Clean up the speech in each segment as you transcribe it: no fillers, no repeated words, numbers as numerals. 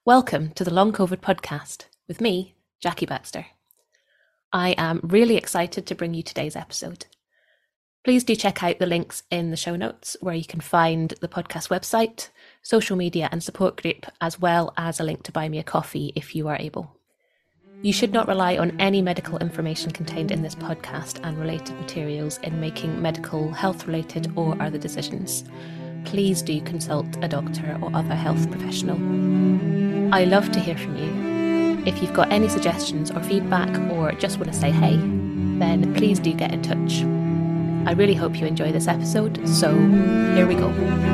Welcome to the Long COVID podcast with me, Jackie Baxter. I am really excited to bring you today's episode. Please do check out the links in the show notes where you can find the podcast website, social media and support group, as well as a link to buy me a coffee if you are able. You should not rely on any medical information contained in this podcast and related materials in making medical, health-related or other decisions. Please do consult a doctor or other health professional. I love to hear from you. If you've got any suggestions or feedback or just want to say hey, then please do get in touch. I really hope you enjoy this episode, so here we go.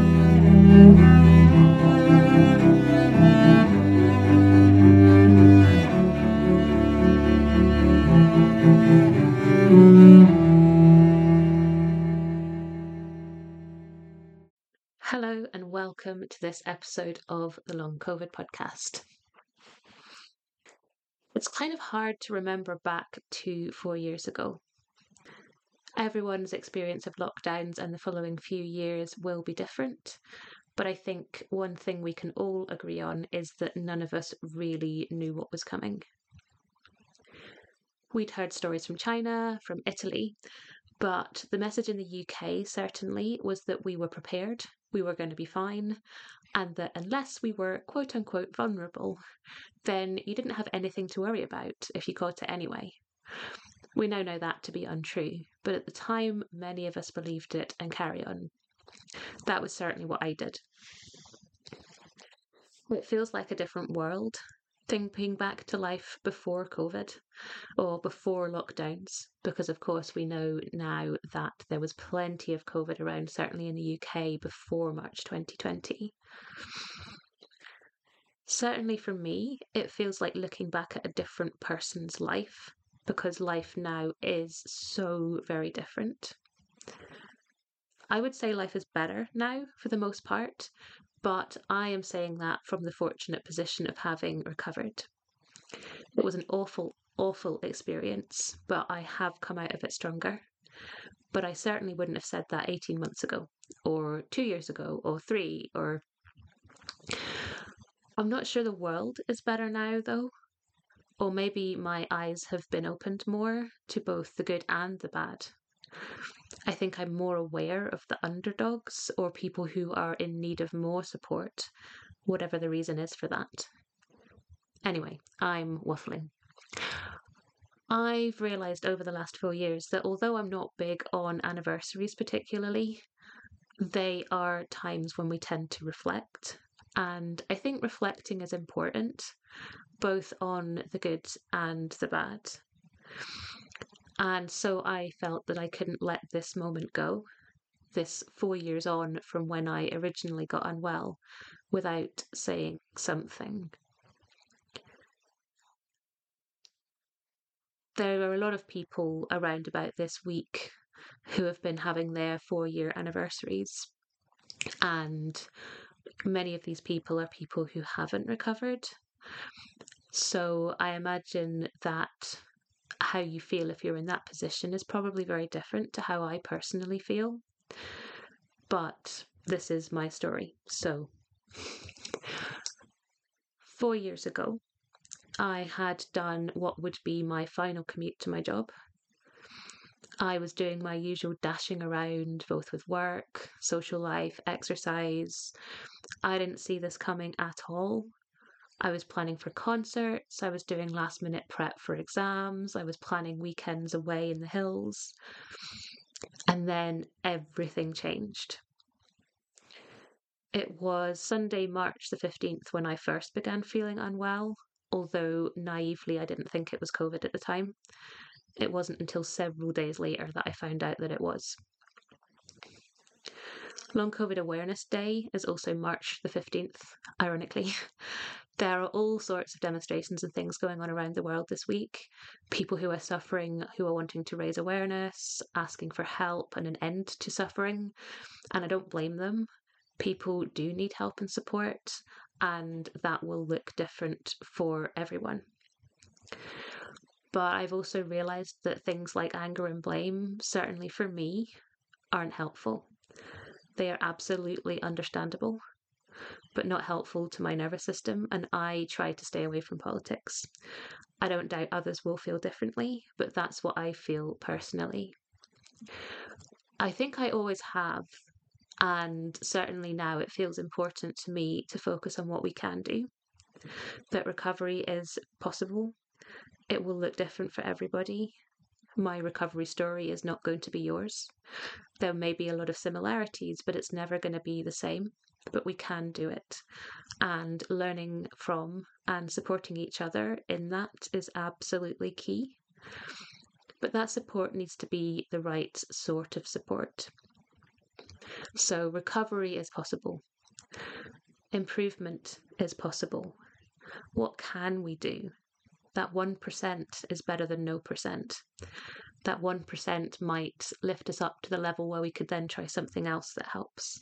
Hello and welcome to this episode of the Long COVID podcast. It's kind of hard to remember back to 4 years ago. Everyone's experience of lockdowns and the following few years will be different, but I think one thing we can all agree on is that none of us really knew what was coming. We'd heard stories from China, from Italy, but the message in the UK certainly was that we were prepared, we were going to be fine, and that unless we were quote unquote vulnerable, then you didn't have anything to worry about if you caught it anyway. We now know that to be untrue, but at the time many of us believed it and carry on. That was certainly what I did. It feels like a different world, thinking back to life before COVID or before lockdowns, because of course we know now that there was plenty of COVID around, certainly in the UK before March 2020. Certainly for me, it feels like looking back at a different person's life, because life now is so very different. I would say life is better now for the most part, but I am saying that from the fortunate position of having recovered. It was an awful, awful experience, but I have come out of it stronger. But I certainly wouldn't have said that 18 months ago, or 2 years ago, or 3, or... I'm not sure the world is better now, though. Or maybe my eyes have been opened more to both the good and the bad. I think I'm more aware of the underdogs or people who are in need of more support, whatever the reason is for that. Anyway, I'm waffling. I've realised over the last 4 years that although I'm not big on anniversaries particularly, they are times when we tend to reflect. And I think reflecting is important, both on the good and the bad. And so I felt that I couldn't let this moment go, this 4 years on from when I originally got unwell, without saying something. There are a lot of people around about this week who have been having their 4-year anniversaries, and many of these people are people who haven't recovered. So I imagine that how you feel if you're in that position is probably very different to how I personally feel. But this is my story. So 4 years ago, I had done what would be my final commute to my job. I was doing my usual dashing around, both with work, social life, exercise. I didn't see this coming at all. I was planning for concerts, I was doing last minute prep for exams, I was planning weekends away in the hills. And then everything changed. It was Sunday, March the 15th when I first began feeling unwell, although naively I didn't think it was COVID at the time. It wasn't until several days later that I found out that it was. Long COVID Awareness Day is also March the 15th, ironically. There are all sorts of demonstrations and things going on around the world this week. People who are suffering, who are wanting to raise awareness, asking for help and an end to suffering. And I don't blame them. People do need help and support, and that will look different for everyone. But I've also realised that things like anger and blame, certainly for me, aren't helpful. They are absolutely understandable. but not helpful to my nervous system, and I try to stay away from politics. I don't doubt others will feel differently, but that's what I feel personally. I think I always have, and certainly now it feels important to me to focus on what we can do, that recovery is possible. It will look different for everybody. My recovery story is not going to be yours. There may be a lot of similarities, but it's never going to be the same. But we can do it. And learning from and supporting each other in that is absolutely key. But that support needs to be the right sort of support. So recovery is possible. Improvement is possible. What can we do? That 1% is better than no percent. That 1% might lift us up to the level where we could then try something else that helps.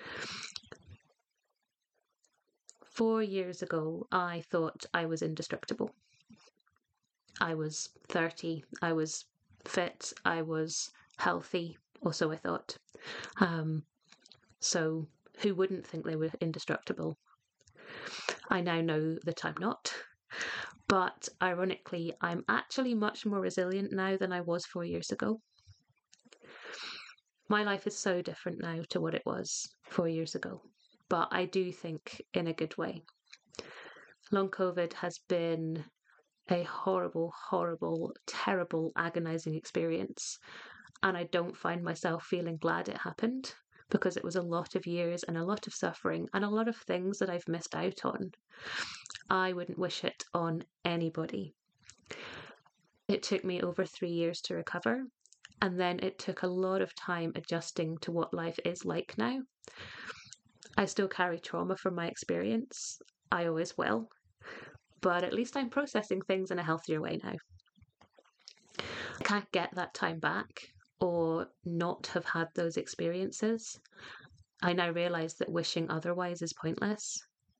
4 years ago, I thought I was indestructible. I was 30, I was fit, I was healthy, or so I thought. So who wouldn't think they were indestructible? I now know that I'm not. But ironically, I'm actually much more resilient now than I was 4 years ago. My life is so different now to what it was 4 years ago, but I do think in a good way. Long COVID has been a horrible, horrible, terrible, agonizing experience, and I don't find myself feeling glad it happened, because it was a lot of years and a lot of suffering and a lot of things that I've missed out on. I wouldn't wish it on anybody. It took me over 3 years to recover, and then it took a lot of time adjusting to what life is like now. I still carry trauma from my experience. I always will. But at least I'm processing things in a healthier way now. I can't get that time back or not have had those experiences. I now realise that wishing otherwise is pointless.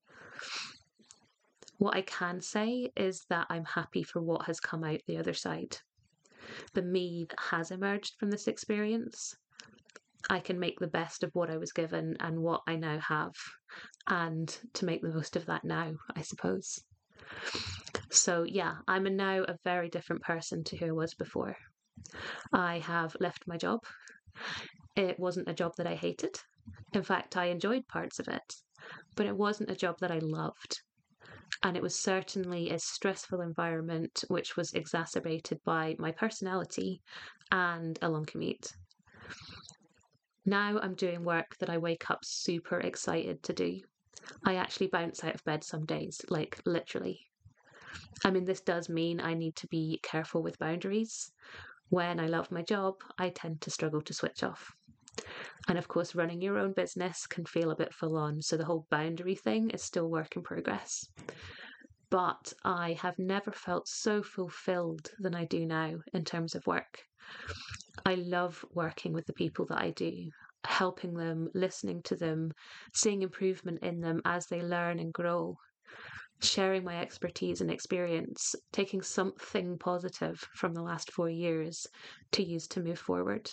What I can say is that I'm happy for what has come out the other side. The me that has emerged from this experience. I can make the best of what I was given and what I now have, and to make the most of that now, I suppose. So yeah, I'm now a very different person to who I was before. I have left my job. It wasn't a job that I hated. In fact, I enjoyed parts of it, but it wasn't a job that I loved. And it was certainly a stressful environment, which was exacerbated by my personality and a long commute. Now I'm doing work that I wake up super excited to do. I actually bounce out of bed some days, like literally. I mean, this does mean I need to be careful with boundaries. When I love my job, I tend to struggle to switch off. And of course, running your own business can feel a bit full on, so the whole boundary thing is still work in progress. But I have never felt so fulfilled than I do now in terms of work. I love working with the people that I do, helping them, listening to them, seeing improvement in them as they learn and grow, sharing my expertise and experience, taking something positive from the last 4 years to use to move forward.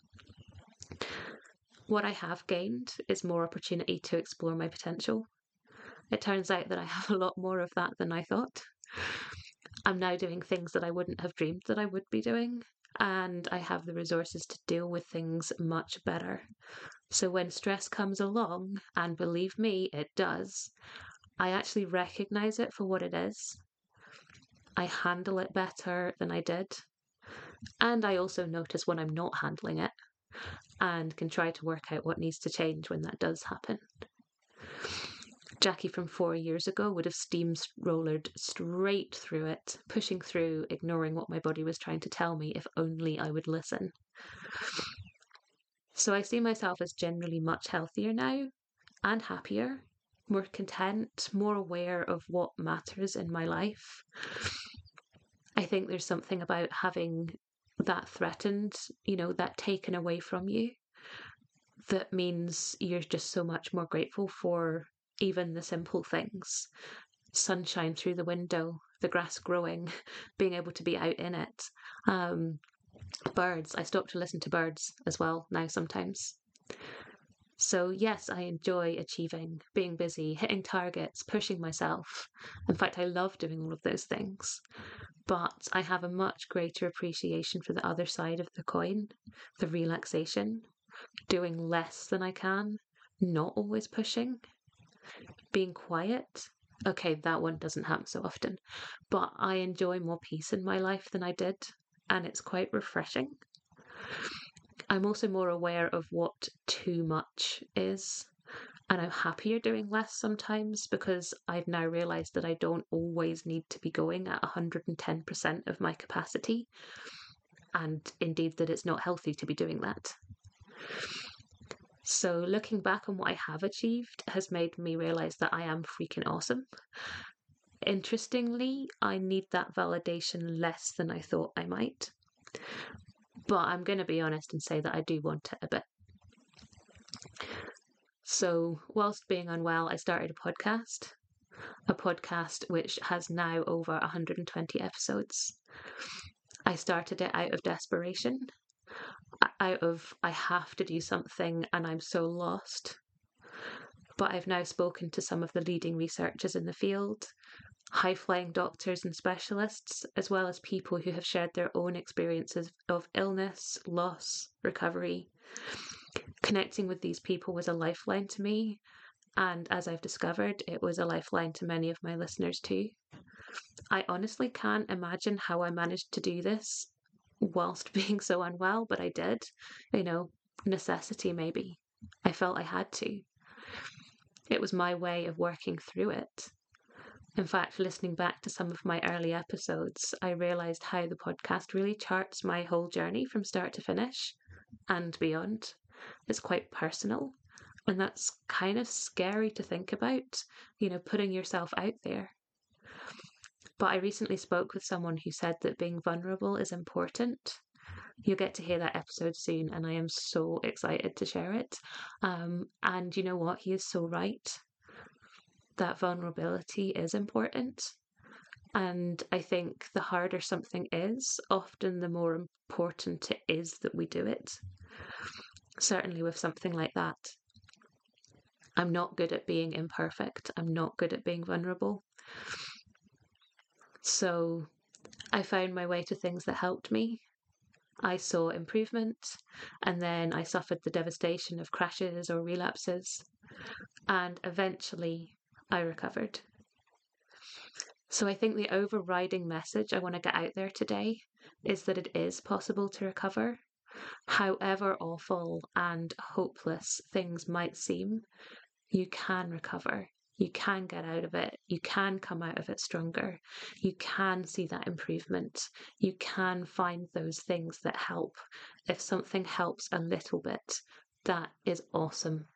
What I have gained is more opportunity to explore my potential. It turns out that I have a lot more of that than I thought. I'm now doing things that I wouldn't have dreamed that I would be doing, and I have the resources to deal with things much better. So when stress comes along, and believe me, it does, I actually recognize it for what it is. I handle it better than I did. And I also notice when I'm not handling it and can try to work out what needs to change when that does happen. Jackie from 4 years ago would have steamrollered straight through it, pushing through, ignoring what my body was trying to tell me if only I would listen. So I see myself as generally much healthier now and happier, more content, more aware of what matters in my life. I think there's something about having that threatened, that taken away from you, that means you're just so much more grateful for even the simple things. Sunshine through the window, the grass growing, being able to be out in it. Birds, I stop to listen to birds as well now sometimes. So, yes, I enjoy achieving, being busy, hitting targets, pushing myself. In fact, I love doing all of those things. But I have a much greater appreciation for the other side of the coin, the relaxation, doing less than I can, not always pushing, being quiet. Okay, that one doesn't happen so often, but I enjoy more peace in my life than I did, and it's quite refreshing. I'm also more aware of what too much is, and I'm happier doing less sometimes because I've now realized that I don't always need to be going at 110% of my capacity, and indeed that it's not healthy to be doing that. So, looking back on what I have achieved has made me realize that I am freaking awesome. Interestingly, I need that validation less than I thought I might. But I'm going to be honest and say that I do want it a bit. So, whilst being unwell, I started a podcast which has now over 120 episodes. I started it out of desperation, out of I have to do something and I'm so lost. But I've now spoken to some of the leading researchers in the field, high flying doctors and specialists, as well as people who have shared their own experiences of illness, loss, recovery. Connecting with these people was a lifeline to me, and as I've discovered, it was a lifeline to many of my listeners too. I honestly can't imagine how I managed to do this whilst being so unwell, but I did. Necessity maybe. I felt I had to. It was my way of working through it. In fact, listening back to some of my early episodes, I realised how the podcast really charts my whole journey from start to finish and beyond. It's quite personal, and that's kind of scary to think about, putting yourself out there. But I recently spoke with someone who said that being vulnerable is important. You'll get to hear that episode soon, and I am so excited to share it. And you know what? He is so right. That vulnerability is important. And I think the harder something is, often the more important it is that we do it. Certainly with something like that. I'm not good at being imperfect. I'm not good at being vulnerable. So I found my way to things that helped me. I saw improvement, and then I suffered the devastation of crashes or relapses, and eventually I recovered. So I think the overriding message I want to get out there today is that it is possible to recover. However awful and hopeless things might seem, you can recover. You can get out of it. You can come out of it stronger. You can see that improvement. You can find those things that help. If something helps a little bit, that is awesome.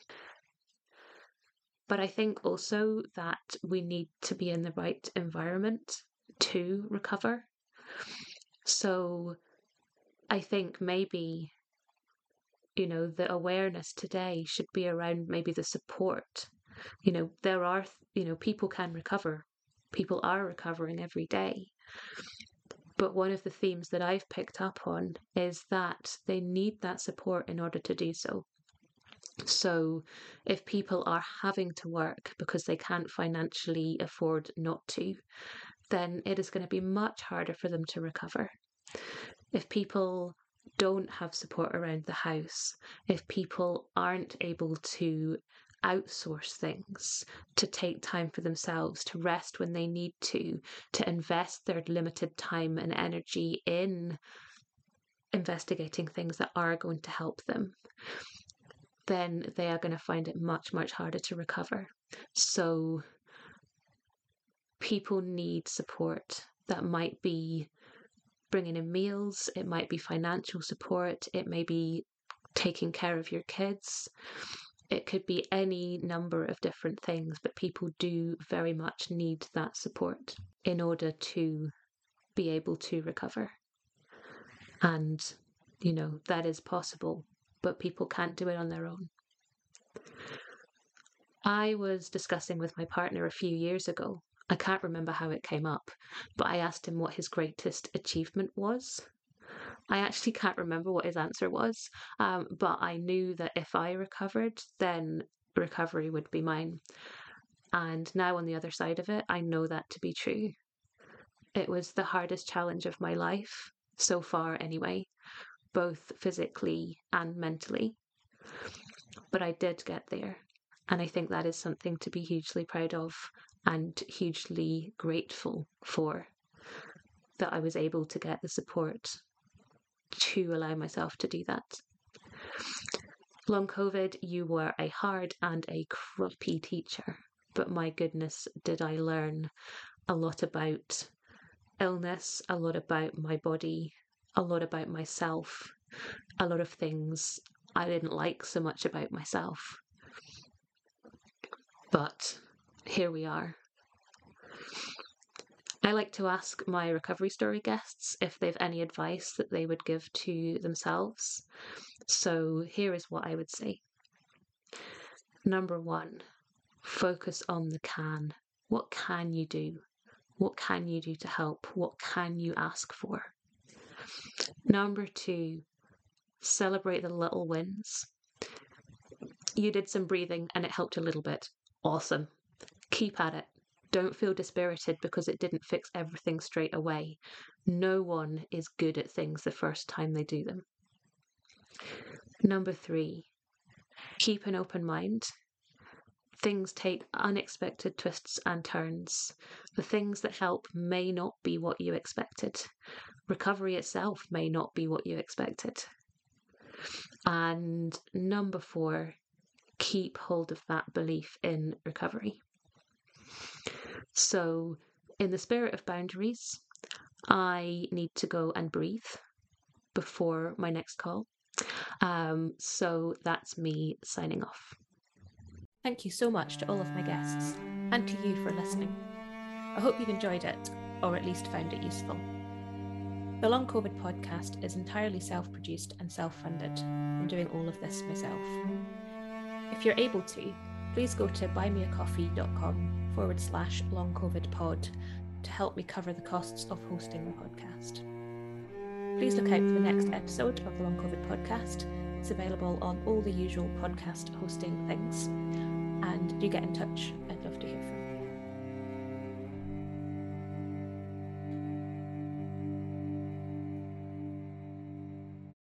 But I think also that we need to be in the right environment to recover. So I think maybe, the awareness today should be around maybe the support. There are, people can recover. People are recovering every day. But one of the themes that I've picked up on is that they need that support in order to do so. So if people are having to work because they can't financially afford not to, then it is going to be much harder for them to recover. If people don't have support around the house, if people aren't able to outsource things, to take time for themselves, to rest when they need to invest their limited time and energy in investigating things that are going to help them, then they are going to find it much, much harder to recover. So people need support. That might be bringing in meals, it might be financial support, it may be taking care of your kids. It could be any number of different things, but people do very much need that support in order to be able to recover. And, that is possible, but people can't do it on their own. I was discussing with my partner a few years ago. I can't remember how it came up, but I asked him what his greatest achievement was. I actually can't remember what his answer was, but I knew that if I recovered, then recovery would be mine. And now on the other side of it, I know that to be true. It was the hardest challenge of my life, so far anyway, both physically and mentally. But I did get there. And I think that is something to be hugely proud of and hugely grateful for, that I was able to get the support to allow myself to do that. Long COVID, you were a hard and a crappy teacher, but my goodness, did I learn a lot about illness, a lot about my body, a lot about myself, a lot of things I didn't like so much about myself. But here we are. I like to ask my recovery story guests if they've any advice that they would give to themselves. So here is what I would say. Number 1, focus on the can. What can you do? What can you do to help? What can you ask for? Number 2, celebrate the little wins. You did some breathing and it helped a little bit. Awesome. Keep at it. Don't feel dispirited because it didn't fix everything straight away. No one is good at things the first time they do them. Number 3, keep an open mind. Things take unexpected twists and turns. The things that help may not be what you expected. Recovery itself may not be what you expected. And number 4, keep hold of that belief in recovery. So, in the spirit of boundaries, I need to go and breathe before my next call. So that's me signing off. Thank you so much to all of my guests and to you for listening. I hope you've enjoyed it, or at least found it useful. The Long COVID podcast is entirely self-produced and self-funded. I'm doing all of this myself. If you're able to, please go to buymeacoffee.com/longcovidpod to help me cover the costs of hosting the podcast. Please look out for the next episode of the Long COVID podcast. It's available on all the usual podcast hosting things. And do get in touch. I'd love to hear from you.